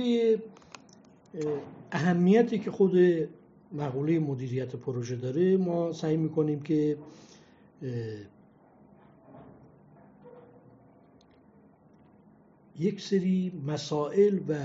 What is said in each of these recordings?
درباره اهمیتی که خود مقوله مدیریت پروژه داره ما سعی میکنیم که یک سری مسائل و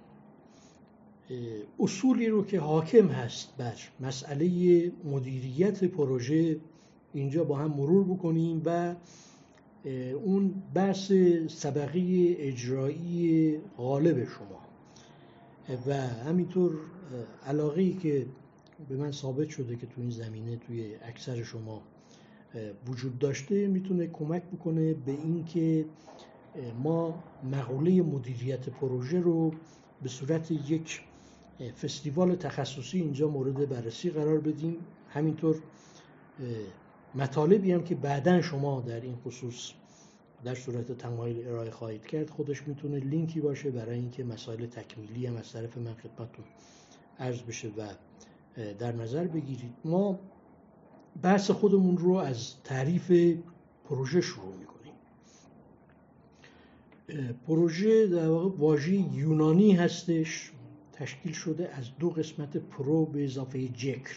اصولی رو که حاکم هست بر مسئله مدیریت پروژه اینجا با هم مرور بکنیم و اون بحث طبقه اجرایی غالب شما و همینطور علاقه‌ای که به من ثابت شده که تو این زمینه توی اکثر شما وجود داشته میتونه کمک بکنه به این که ما مقوله مدیریت پروژه رو به صورت یک فستیوال تخصصی اینجا مورد بررسی قرار بدیم. همینطور مطالبی هم که بعداً شما در این خصوص در صورت تمایل ارائه خواهید کرد خودش میتونه لینکی باشه برای اینکه مسائل تکمیلی هم از طرف من خدمتتون عرض بشه و در نظر بگیرید. ما بحث خودمون رو از تعریف پروژه شروع میکنیم. پروژه در واقع واژه یونانی هستش، تشکیل شده از دو قسمت پرو به اضافه جکر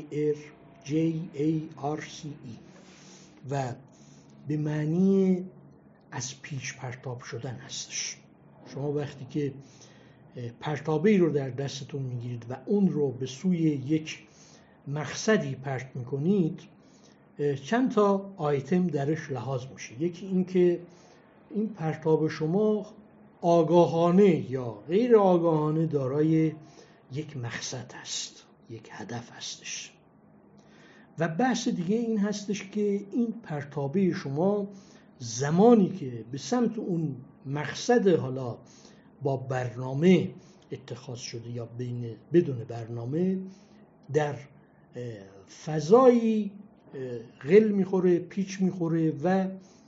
J-A-R-C-E و به معنی از پیش پرتاب شدن هستش. شما وقتی که پرتابه‌ای رو در دستتون میگیرید و اون رو به سوی یک مقصدی پرت میکنید چند تا آیتم درش لحاظ میشه. یکی این که این پرتاب شما آگاهانه یا غیر آگاهانه دارای یک مقصد هست، یک هدف هستش. و بحث دیگه این هستش که این پرتابه شما زمانی که به سمت اون مقصد حالا با برنامه اتخاذ شده یا بدون برنامه در فضایی غل میخوره، پیچ میخوره و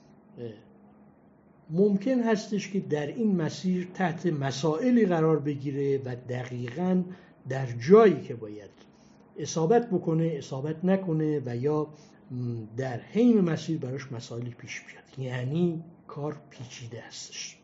ممکن هستش که در این مسیر تحت مسائلی قرار بگیره و دقیقاً در جایی که باید اصابت بکنه اصابت نکنه و یا در حین مسیر براش مسائلی پیش بیاد. یعنی کار پیچیده هستش.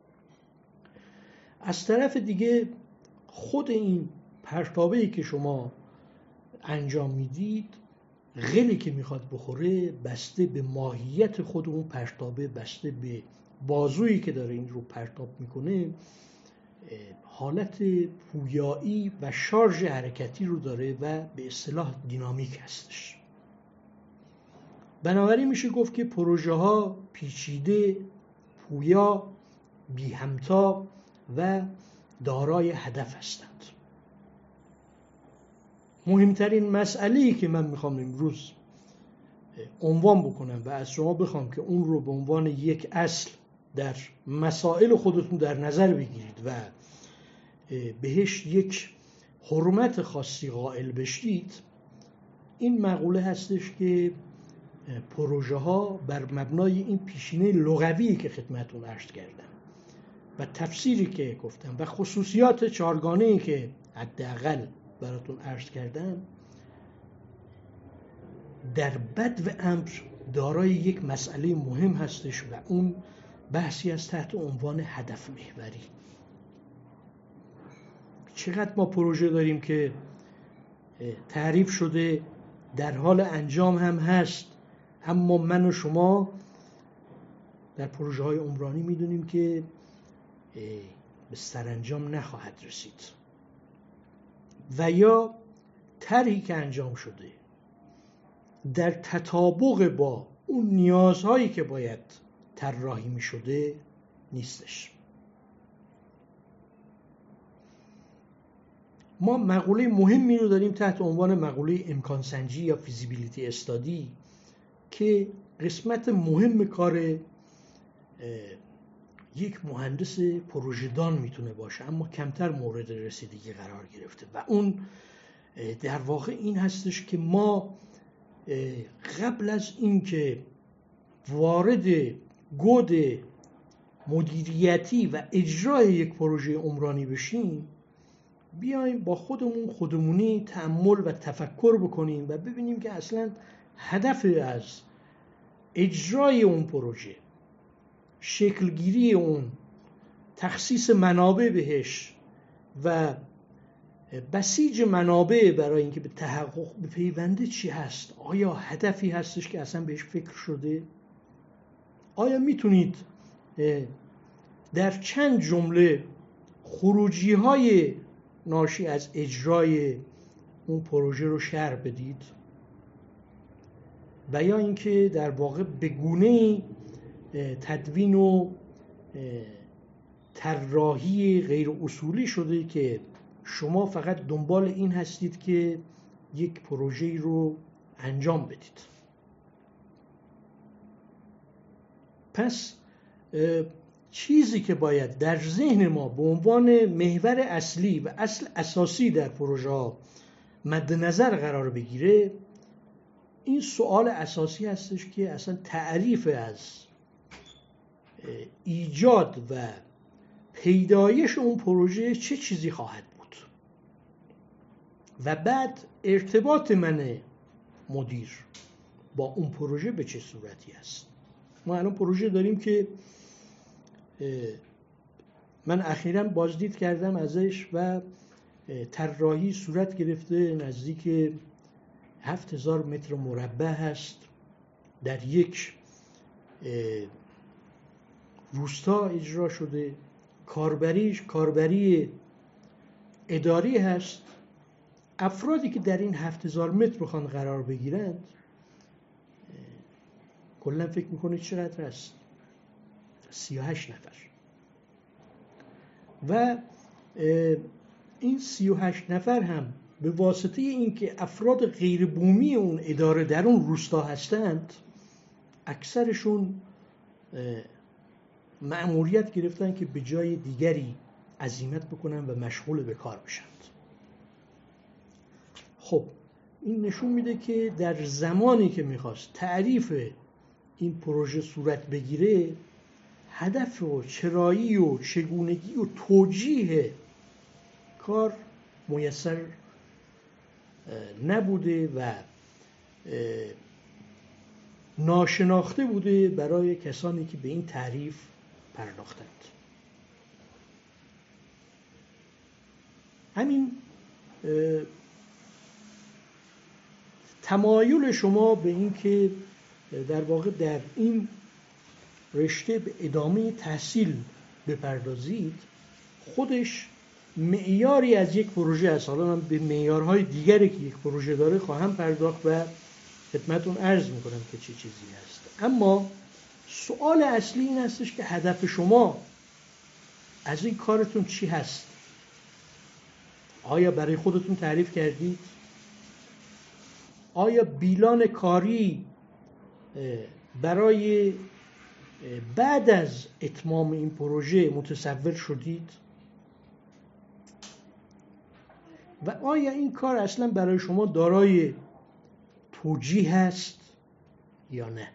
از طرف دیگه خود این پرتابه‌ای که شما انجام میدید غلی که میخواد بخوره بسته به ماهیت خود اون پرتابه، بسته به بازویی که داره این رو پرتاب میکنه حالت پویایی و شارژ حرکتی رو داره و به اصطلاح دینامیک هستش. بنابراین میشه گفت که پروژه ها پیچیده، پویا، بی همتا و دارای هدف هستند. مهمترین مسئله‌ای که من میخوام امروز عنوان بکنم و از شما بخوام که اون رو به عنوان یک اصل در مسائل خودتون در نظر بگیرید و بهش یک حرمت خاصی قائل بشید، این مقوله هستش که پروژه ها بر مبنای این پیشینه لغویی که خدمتتون عرض کردم و تفسیری که گفتم و خصوصیات چهارگانه‌ای که حداقل براتون عرض کردم در بدو امر دارای یک مسئله مهم هستش و اون بحثی از تحت عنوان هدف محوری. چقدر ما پروژه داریم که تعریف شده در حال انجام هم هست، اما من و شما در پروژه های عمرانی میدونیم که به سرانجام نخواهد رسید و یا طرحی که انجام شده در تطابق با اون نیازهایی که باید طراحی می شده نیستش. ما مقوله مهمی رو داریم تحت عنوان مقوله امکان سنجی یا فیزیبیلیتی استادی که قسمت مهم کار یک مهندس پروژه‌دان میتونه باشه، اما کمتر مورد رسیدگی قرار گرفته و اون در واقع این هستش که ما قبل از اینکه وارد گود مدیریتی و اجرای یک پروژه عمرانی بشیم بیایم با خودمونی تأمل و تفکر بکنیم و ببینیم که اصلا هدف از اجرای اون پروژه، شکلگیری اون، تخصیص منابع بهش و بسیج منابع برای اینکه به تحقق بپیونده چی هست؟ آیا هدفی هستش که اصلا بهش فکر شده؟ آیا میتونید در چند جمله خروجی های ناشی از اجرای اون پروژه رو شرح بدید؟ و یا اینکه در واقع به گونه‌ای تدوین و طراحی غیر اصولی شده که شما فقط دنبال این هستید که یک پروژه رو انجام بدید. پس چیزی که باید در ذهن ما به عنوان محور اصلی و اصل اساسی در پروژه ها مد نظر قرار بگیره، این سوال اساسی هستش که اصلا تعریف از ایجاد و پیدایش اون پروژه چه چیزی خواهد بود و بعد ارتباط من مدیر با اون پروژه به چه صورتی است. ما الان پروژه داریم که من اخیراً بازدید کردم ازش و طراحی صورت گرفته، نزدیک 7000 متر مربع هست، در یک روستا اجرا شده، کاربری اداری هست. افرادی که در این 7000 متر بخوان قرار بگیرند کلا فکر میکنید چقدر هست؟ 38 نفر. و این 38 نفر هم به واسطه اینکه افراد غیر بومی اون اداره در اون روستا هستند، اکثرشون مأموریت گرفتن که به جای دیگری عزیمت بکنن و مشغول به کار بشند. خب این نشون میده که در زمانی که میخواست تعریف این پروژه صورت بگیره، هدف و چرایی و چگونگی و توجیه کار میسر نبوده و ناشناخته بوده برای کسانی که به این تعریف پرداختند. همین تمایل شما به این که در واقع در این رشته به ادامه تحصیل بپردازید خودش معیاری از یک پروژه است. حالا من به معیارهای دیگری که یک پروژه داره خواهم پرداخت و خدمتتون عرض میکنم که چه چیزی هست. اما سوال اصلی این هستش که هدف شما از این کارتون چی هست؟ آیا برای خودتون تعریف کردید؟ آیا بیلان کاری برای بعد از اتمام این پروژه متصور شدید؟ و آیا این کار اصلا برای شما دارای توجیه هست یا نه؟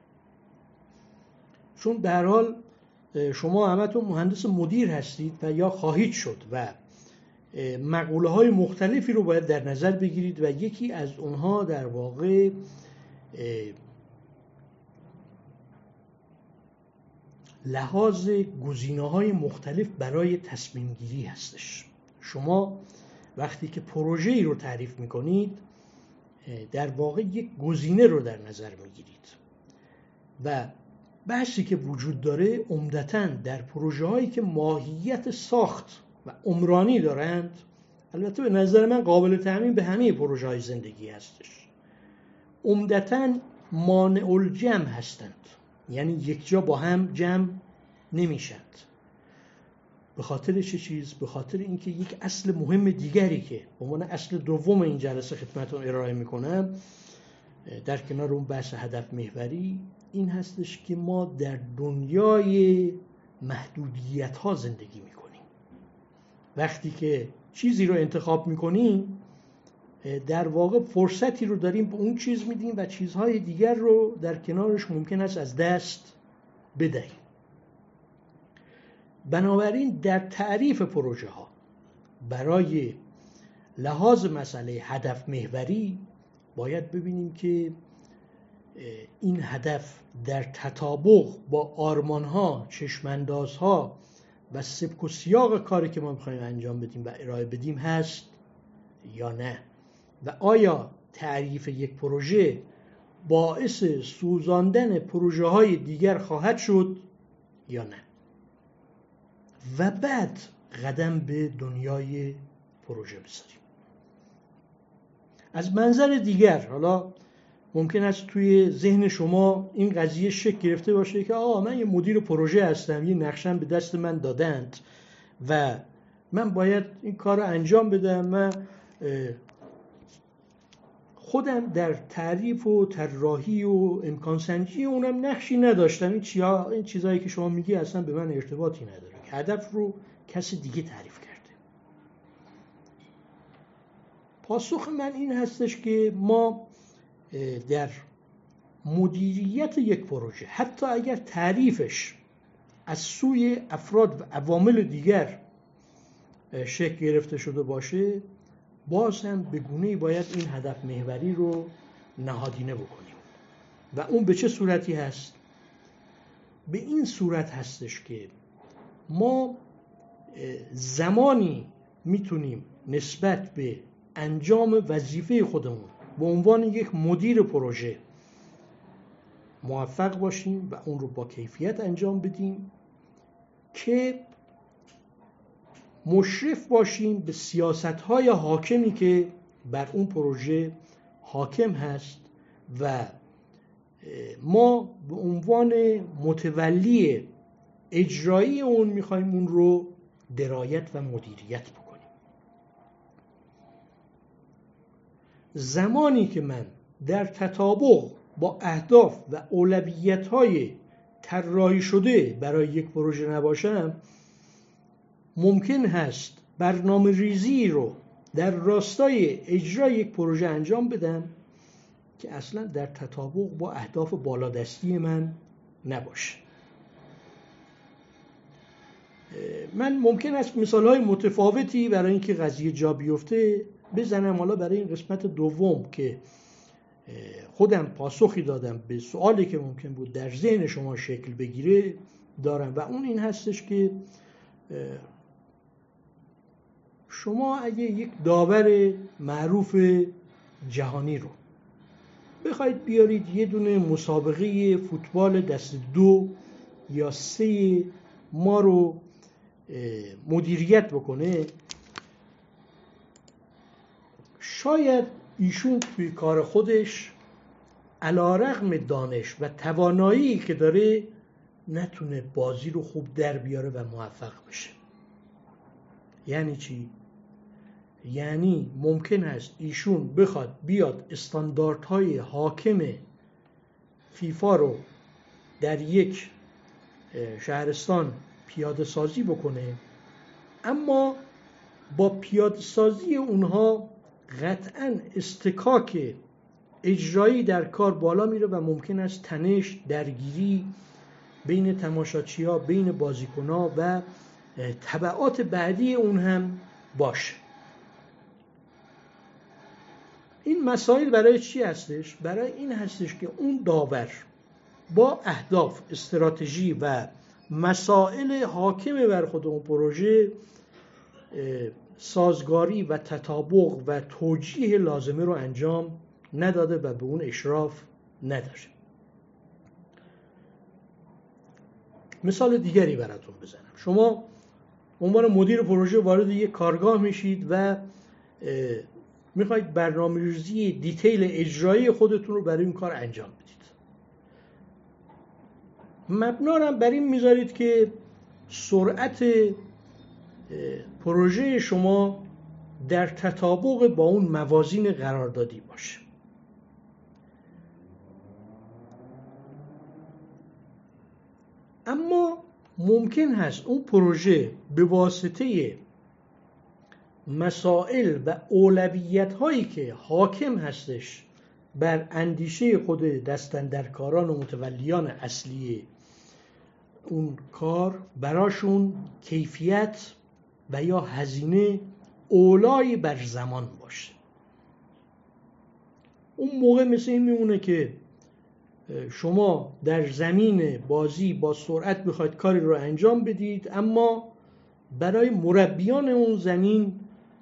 چون به هر حال شما همتون مهندس مدیر هستید و یا خواهید شد و مقوله های مختلفی رو باید در نظر بگیرید و یکی از اونها در واقع لحاظ گزینه‌های مختلف برای تصمیم گیری هستش. شما وقتی که پروژه‌ای رو تعریف می‌کنید در واقع یک گزینه رو در نظر می‌گیرید و بحثی که وجود داره عمدتاً در پروژه‌هایی که ماهیت ساخت و عمرانی دارند، البته به نظر من قابل تعمیم به همه پروژه‌های زندگی هستش، عمدتاً مانع الجمع هستند، یعنی یک جا با هم جمع نمیشند. به خاطر چه چیز؟ به خاطر اینکه یک اصل مهم دیگری که به عنوان اصل دوم این جلسه خدمتتون ارائه میکنم در کنار اون بحث هدف محوری این هستش که ما در دنیای محدودیت ها زندگی میکنیم. وقتی که چیزی رو انتخاب میکنیم در واقع فرصتی رو داریم به اون چیز میدیم و چیزهای دیگر رو در کنارش ممکن است از دست بدهیم. بنابراین در تعریف پروژه ها برای لحاظ مسئله هدف محوری باید ببینیم که این هدف در تطابق با آرمان ها، چشمانداز ها و سبک و سیاق کاری که ما میخوایم انجام بدیم و ارائه بدیم هست یا نه، و آیا تعریف یک پروژه باعث سوزاندن پروژه های دیگر خواهد شد یا نه، و بعد قدم به دنیای پروژه بذاریم. از منظر دیگر، حالا ممکن است توی ذهن شما این قضیه شکل گرفته باشه که من یه مدیر پروژه هستم، یه نقشه‌ام به دست من دادند و من باید این کار رو انجام بدم. من خودم در تعریف و طراحی و امکان سنجی اونم نقشی نداشتم. این چیزایی که شما میگی اصلا به من ارتباطی نداره، که هدف رو کسی دیگه تعریف کرده. پاسخ من این هستش که ما در مدیریت یک پروژه، حتی اگر تعریفش از سوی افراد و عوامل دیگر شکل گرفته شده باشه، باز هم به گونه‌ای باید این هدف محوری رو نهادینه بکنیم. و اون به چه صورتی هست؟ به این صورت هستش که ما زمانی میتونیم نسبت به انجام وظیفه خودمون به عنوان یک مدیر پروژه موفق باشیم و اون رو با کیفیت انجام بدیم که مشرف باشیم به سیاست‌های حاکمی که بر اون پروژه حاکم هست و ما به عنوان متولی اجرایی اون میخوایم اون رو درایت و مدیریت بکنیم. زمانی که من در تطابق با اهداف و اولویت‌های طراحی شده برای یک پروژه نباشم، ممکن هست برنامه ریزی رو در راستای اجرای یک پروژه انجام بدم که اصلا در تطابق با اهداف بالادستی من نباشه. من ممکن است مثال‌های متفاوتی برای اینکه قضیه جا بیفته بزنم. حالا برای این قسمت دوم که خودم پاسخی دادم به سوالی که ممکن بود در ذهن شما شکل بگیره دارم، و اون این هستش که شما اگه یک داور معروف جهانی رو بخواید بیارید یه دونه مسابقه فوتبال دست 2 یا 3 ما رو مدیریت بکنه، شاید ایشون توی کار خودش علی‌رغم دانش و توانایی که داره نتونه بازی رو خوب در بیاره و موفق بشه. یعنی چی؟ یعنی ممکن است ایشون بخواد بیاد استانداردهای حاکم فیفا رو در یک شهرستان پیاده سازی بکنه، اما با پیاده سازی اونها قطعاً استکاک اجرایی در کار بالا میره و ممکن است تنش، درگیری بین تماشاچی‌ها، بین بازیکن‌ها و تبعات بعدی اون هم باشه. این مسائل برای چی هستش؟ برای این هستش که اون داور با اهداف، استراتژی و مسائل حاکم بر خود اون پروژه سازگاری و تطابق و توجیه لازمه رو انجام نداده و به اون اشراف نداره. مثال دیگری براتون بزنم. شما عنوان مدیر پروژه وارد یک کارگاه میشید و میخواید برنامه‌ریزی دیتیل اجرایی خودتون رو برای این کار انجام بدید. مبنا رو بر این میذارید که سرعت پروژه شما در تطابق با اون موازین قراردادی باشه. اما ممکن هست اون پروژه به واسطه مسائل و اولویت هایی که حاکم هستش بر اندیشه خود دستاندرکاران و متولیان اصلی اون کار، براشون کیفیت و یا هزینه اولای بر زمان باشه. اون موقع مثل این میمونه که شما در زمین بازی با سرعت بخواید کاری رو انجام بدید، اما برای مربیان اون زمین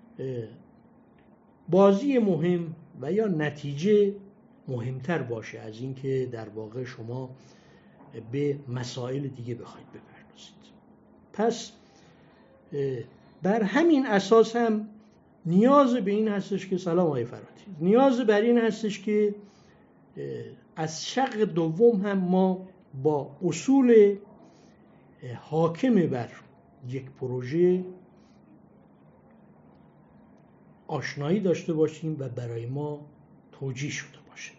بازی مهم و یا نتیجه مهمتر باشه از اینکه در واقع شما به مسائل دیگه بخواید بپردازید. پس بر همین اساس هم نیاز به این هستش که سلام آقای فراتی، نیاز بر این هستش که از شق دوم هم ما با اصول حاکم بر یک پروژه آشنایی داشته باشیم و برای ما توجیه شده باشه.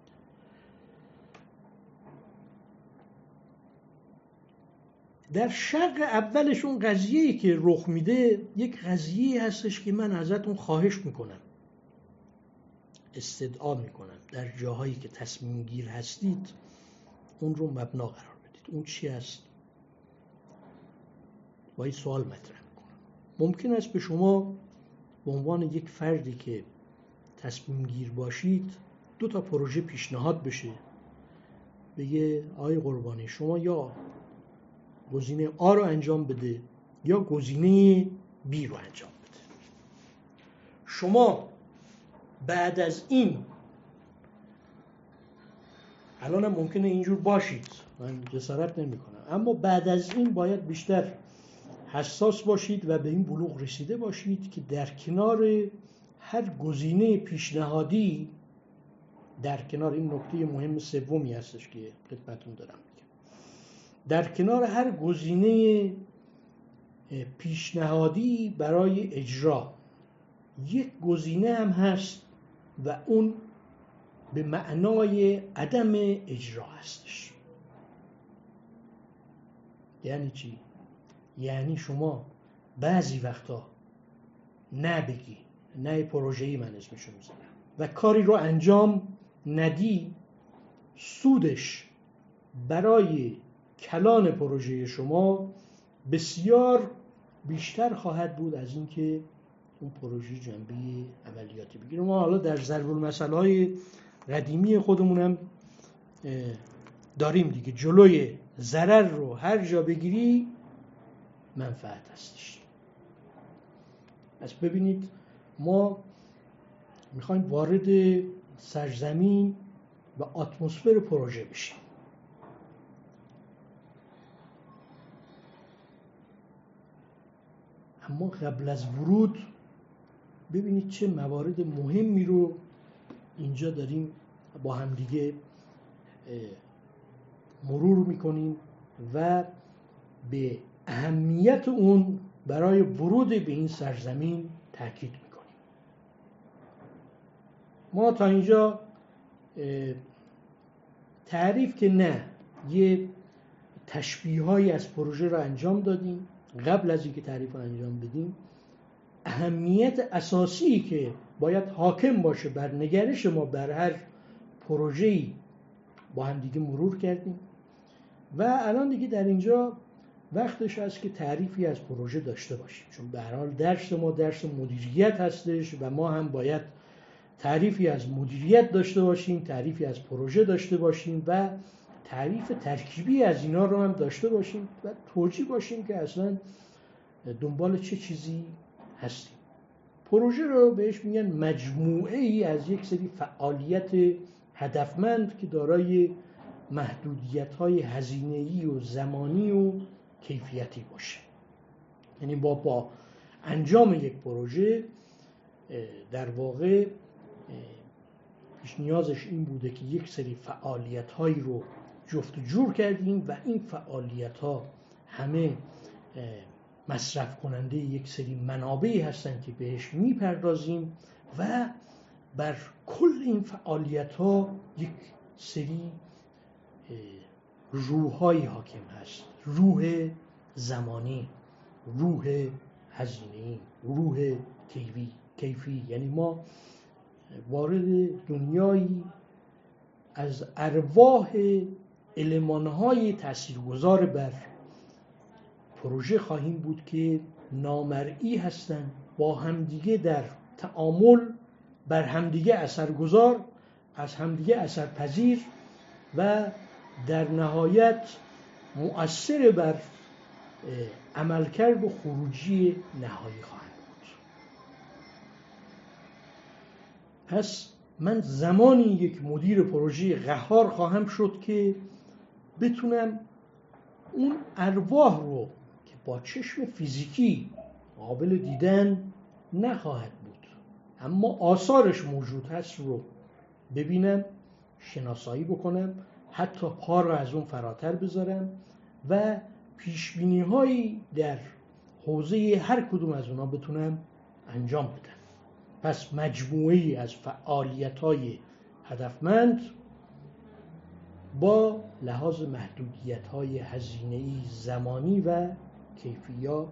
در شق اولش اون قضیه‌ای که رخ میده یک قضیه هستش که من ازتون خواهش میکنم، استدعا میکنم در جاهایی که تصمیم گیر هستید اون رو مبنا قرار بدید. اون چی هست؟ باید سوال مطرح میکنم. ممکن است به شما به عنوان یک فردی که تصمیم گیر باشید 2 تا پروژه پیشنهاد بشه، بگه آقای قربانی شما یا گزینه آ رو انجام بده یا گزینه بی رو انجام بده. شما بعد از این، الان هم ممکنه اینجور باشید، من جسارت نمی کنم، اما بعد از این باید بیشتر حساس باشید و به این بلوغ رسیده باشید که در کنار هر گزینه پیشنهادی، در کنار این نکته مهم سومی هستش که خدمتتون دارم میگم، در کنار هر گزینه پیشنهادی برای اجرا یک گزینه هم هست و اون به معنای عدم اجرا هستش. یعنی چی؟ یعنی شما بعضی وقتا نه بگی، نه پروژه‌ای من اسمشو میذارم، و کاری رو انجام ندی، سودش برای کلان پروژه شما بسیار بیشتر خواهد بود از اینکه اون پروژه جنبه عملیاتی بگیره. ما حالا در ضرب‌المثل‌های قدیمی خودمون هم داریم دیگه، جلوی ضرر رو هر جا بگیری منفعت هستش. پس ببینید ما میخوایم وارد سرزمین و اتمسفر پروژه بشیم. اما قبل از ورود ببینید چه موارد مهمی رو اینجا داریم با هم دیگه مرور میکنیم و به اهمیت اون برای ورود به این سرزمین تاکید میکنیم. ما تا اینجا تعریف که نه، یه تشبیه‌هایی از پروژه رو انجام دادیم. قبل از اینکه تعریف رو انجام بدیم، اهمیت اساسی که باید حاکم باشه بر نگرش ما بر هر پروژه‌ای با هم دیگه مرور کردیم و الان دیگه در اینجا وقتش هست که تعریفی از پروژه داشته باشیم، چون به هر حال درس ما درس مدیریت هستش و ما هم باید تعریفی از مدیریت داشته باشیم، تعریفی از پروژه داشته باشیم و تعریف ترکیبی از اینا رو هم داشته باشیم و توجیه باشیم که اصلا دنبال چه چیزی هستیم. پروژه رو بهش میگن مجموعه ای از یک سری فعالیت هدفمند که دارای محدودیت‌های هزینه‌ای و زمانی و کیفیتی باشه. یعنی با انجام یک پروژه در واقع پیش نیازش این بوده که یک سری فعالیت‌هایی رو جفت و جور کردیم و این فعالیت‌ها همه مصرف کننده یک سری منابعی هستن که بهش میپردازیم و بر کل این فعالیت‌ها یک سری روح‌های حاکم هست: روح زمانی، روح هزینه‌ای، روح کیفی. یعنی ما وارد دنیایی از ارواح المان‌های تاثیرگذار بر پروژه خواهیم بود که نامرئی هستند، با همدیگه در تعامل بر همدیگه اثرگذار، از همدیگه اثرپذیر و در نهایت مؤثر بر عملکرد و خروجی نهایی خواهند بود. پس من زمانی یک مدیر پروژه قهار خواهم شد که بتونم اون ارواح رو که با چشم فیزیکی قابل دیدن نخواهد بود اما آثارش موجود هست رو ببینم، شناسایی بکنم، حتی پا رو از اون فراتر بذارم و پیشبینی هایی در حوزه هر کدوم از اونا بتونم انجام بدم. پس مجموعه‌ای از فعالیت‌های هدفمند با لحاظ محدودیت‌های هزینه‌ای، زمانی و کیفیتی.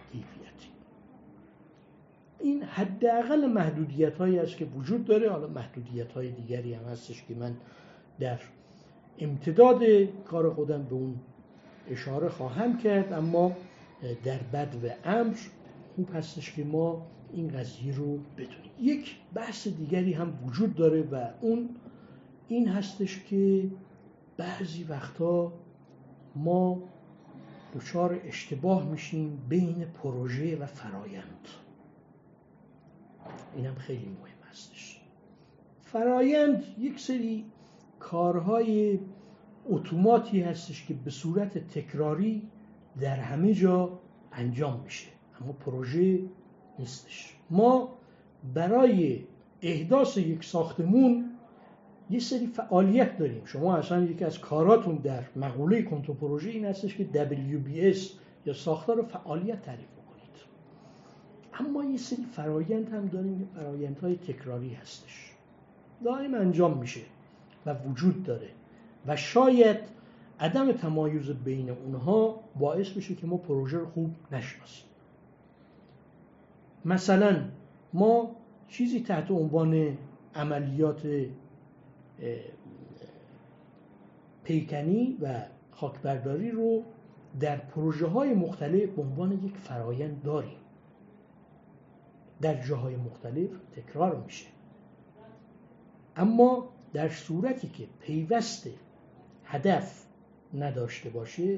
این حداقل محدودیت‌هایی است که وجود داره. حالا محدودیت‌های دیگری هم هستش که من در امتداد کار خودم به اون اشاره خواهم کرد، اما در بدو امر خوب هستش که ما این قضیه رو بدونیم. یک بحث دیگری هم وجود داره و اون این هستش که بعضی وقتا ما دچار اشتباه میشیم بین پروژه و فرایند. اینم خیلی مهم هستش. فرایند یک سری کارهای اتوماتی هستش که به صورت تکراری در همه جا انجام میشه، اما پروژه نیستش. ما برای احداث یک ساختمون یه سری فعالیت داریم. شما اصلا یکی از کاراتون در مقوله کنترل پروژه این هستش که WBS یا ساختار فعالیت تعریف بکنید. اما یه سری فرایند هم داریم که فرایندهای تکراری هستش، دائم انجام میشه و وجود داره و شاید عدم تمایز بین اونها باعث بشه که ما پروژه رو خوب نشناسیم. مثلا ما چیزی تحت عنوان عملیات پیکنی و خاکبرداری رو در پروژه های مختلف به عنوان یک فرایند داریم. در جاهای مختلف تکرار میشه، اما در صورتی که پیوست هدف نداشته باشه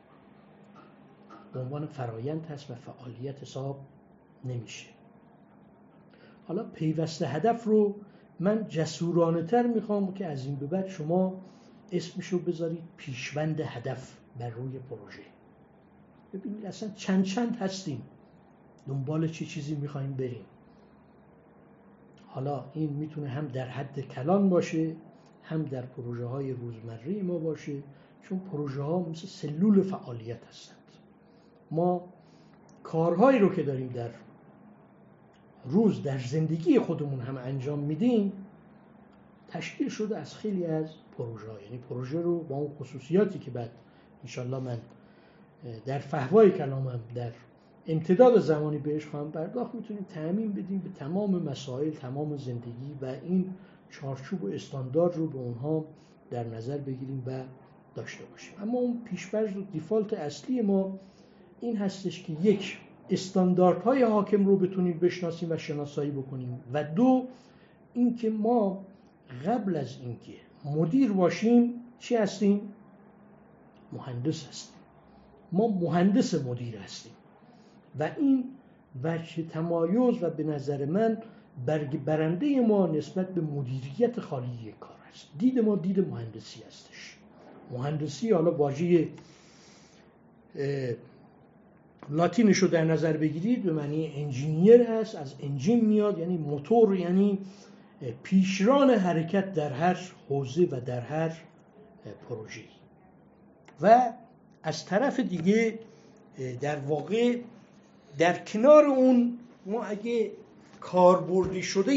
به عنوان فرایند هست و فعالیت حساب نمیشه. حالا پیوست هدف رو من جسورانه تر میخوام که از این به بعد شما اسمشو بذارید پیشوند هدف بر روی پروژه. ببینید اصلا چند هستیم، دنبال چه چیزی میخوایم بریم. حالا این میتونه هم در حد کلان باشه، هم در پروژه های روزمره ما باشه، چون پروژه ها مثل سلول فعالیت هستند. ما کارهایی رو که داریم در روز در زندگی خودمون هم انجام میدیم تشکیل شده از خیلی از پروژه ها. یعنی پروژه رو با اون خصوصیاتی که بعد انشالله من در فحوای کلامم در امتداد زمانی بهش خواهم پرداخت میتونیم تعمیم بدیم به تمام مسائل، تمام زندگی و این چارچوب و استاندارد رو به اونها در نظر بگیریم و داشته باشیم. اما اون پیش‌فرض و دیفالت اصلی ما این هستش که یک، استانداردهای حاکم رو بتونیم بشناسیم و شناسایی بکنیم و دو، اینکه ما قبل از اینکه مدیر باشیم چی هستیم؟ مهندس هستیم. ما مهندس مدیر هستیم و این وجه تمایز و به نظر من برگ برنده ما نسبت به مدیریت خالی کار است. دید ما دید مهندسی هستش. مهندسی حالا واژه لاتینش رو در نظر بگیرید به معنی انجینیر هست، از انجین میاد، یعنی موتور، یعنی پیشران حرکت در هر حوزه و در هر پروژه. و از طرف دیگه در واقع در کنار اون ما اگه کاربردی شده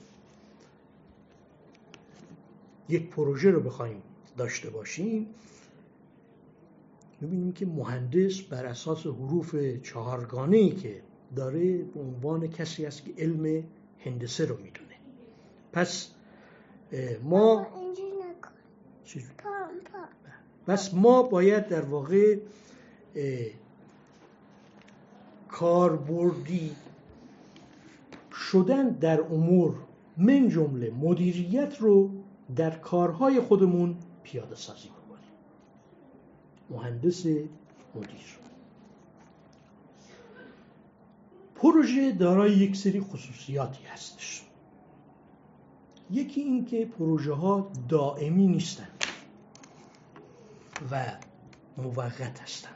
یک پروژه رو بخوایم داشته باشیم می‌بینیم که مهندس بر اساس حروف چهارگانه‌ای که داره به عنوان کسی است که علم هندسه رو میدونه. پس ما باید در واقع کاربردی شدن در امور من جمله مدیریت رو در کارهای خودمون پیاده سازی بکنیم. مهندس مدیر. پروژه دارای یک سری خصوصیاتی هستش. یکی این که پروژه ها دائمی نیستند و موقت هستند.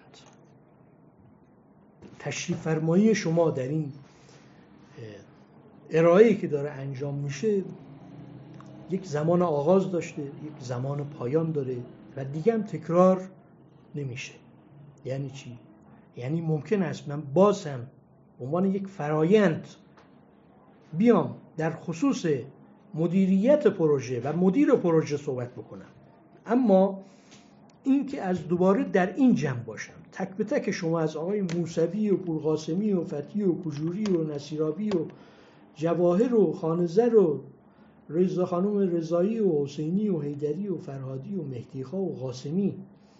تشریف فرمایی شما در این ارائه‌ای که داره انجام میشه یک زمان آغاز داشته، یک زمان پایان داره و دیگه هم تکرار نمیشه. یعنی چی؟ یعنی ممکن است من باز هم به عنوان یک فرایند بیام در خصوص مدیریت پروژه و مدیر پروژه صحبت بکنم، اما این که از دوباره در این جمع باشم، تک به تک شما از آقای موسوی و پورقاسمی و فتی و کجوری و نصیرآبی و جواهر و خانزر و رضا خانم رضایی و حسینی و حیدری و فرهادی و مهدیخا و قاسمی،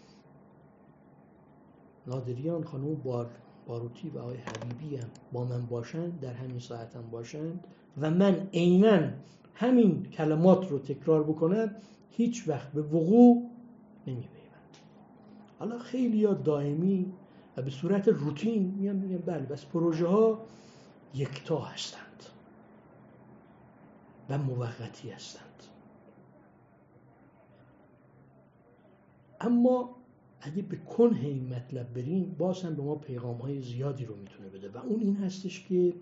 نادریان، خانم باروتی و آقای حبیبی هم با من باشند، در همین ساعت هم باشند و من عیناً همین کلمات رو تکرار بکنم، هیچ وقت به وقوع نمی‌پیوند. حالا خیلی ها دائمی و به صورت روتین میگن بله، بس پروژه ها یکتا هستند و موقتی هستند. اما اگه به کنه این مطلب بریم، باز هم به ما پیغام های زیادی رو میتونه بده و اون این هستش که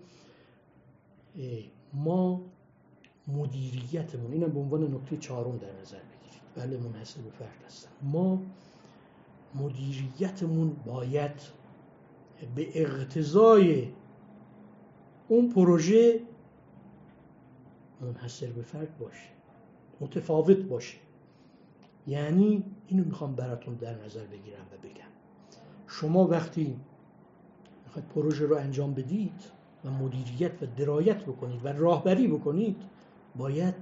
ما مدیریتمون، اینم به عنوان نکته 4 در نظر بگیرید، بله منحصر به فرد هستن، ما مدیریتمون باید به اقتضای اون پروژه منحصر به فرد باشه، متفاوت باشه. یعنی اینو میخوام براتون در نظر بگیرم و بگم شما وقتی میخواید پروژه رو انجام بدید و مدیریت و درایت بکنید و راهبری بکنید، باید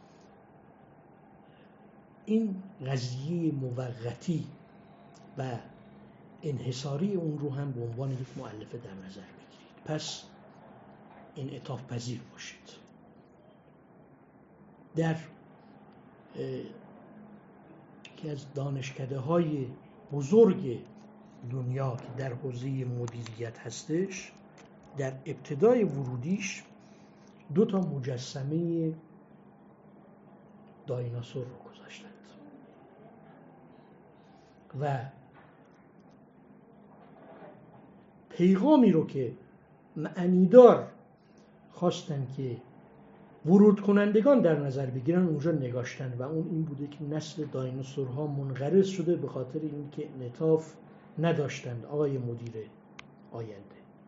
این قضیه موقتی و انحصاری اون رو هم به عنوان یک مؤلفه در نظر بگیرید. پس انعطاف پذیر باشید. در یکی از دانشکده‌های بزرگ دنیا که در حوزه مدیریت هستش، در ابتدای ورودیش 2 مجسمه دایناسور رو گذاشتند و پیغامی رو که معنیدار خواستن که ورود کنندگان در نظر بگیرن اونجا نگاشتن و اون این بوده که نسل دایناسورها منقرض شده به خاطر اینکه انعطاف نداشتند آقای مدیر آینده.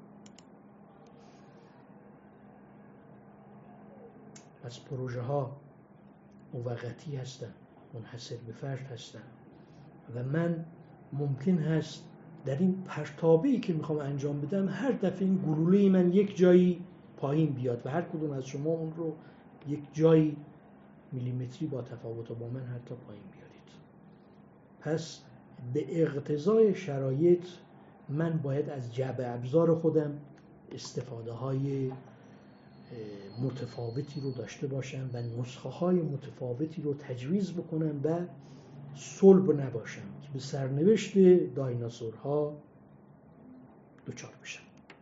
پس پروژه ها موقتی هستن، منحصر به فرد هستن و من ممکن هست در این پرتابه‌ای که میخوام انجام بدم هر دفعه این گلوله من یک جایی پایین بیاد و هر کدوم از شما اون رو یک جایی میلیمتری با تفاوت با من حتی پایین بیارید. پس به اقتضای شرایط من باید از جعبه ابزار خودم استفاده های متفاوتی رو داشته باشم و نسخه های متفاوتی رو تجویز بکنم و صلب نباشم که به سرنوشت دایناسورها دچار بشم.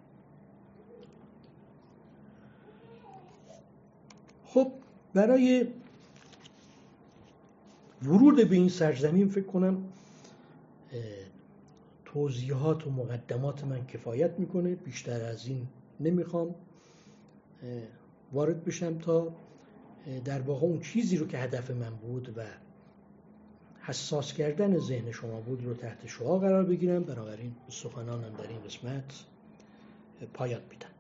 خب برای ورود به این سرزمین فکر کنم توضیحات و مقدمات من کفایت میکنه، بیشتر از این نمیخوام وارد بشم تا در واقع اون چیزی رو که هدف من بود و حساس کردن ذهن شما بود رو تحت شعاع قرار بگیرم. بنابراین سخنانم در این قسمت پایان میدم.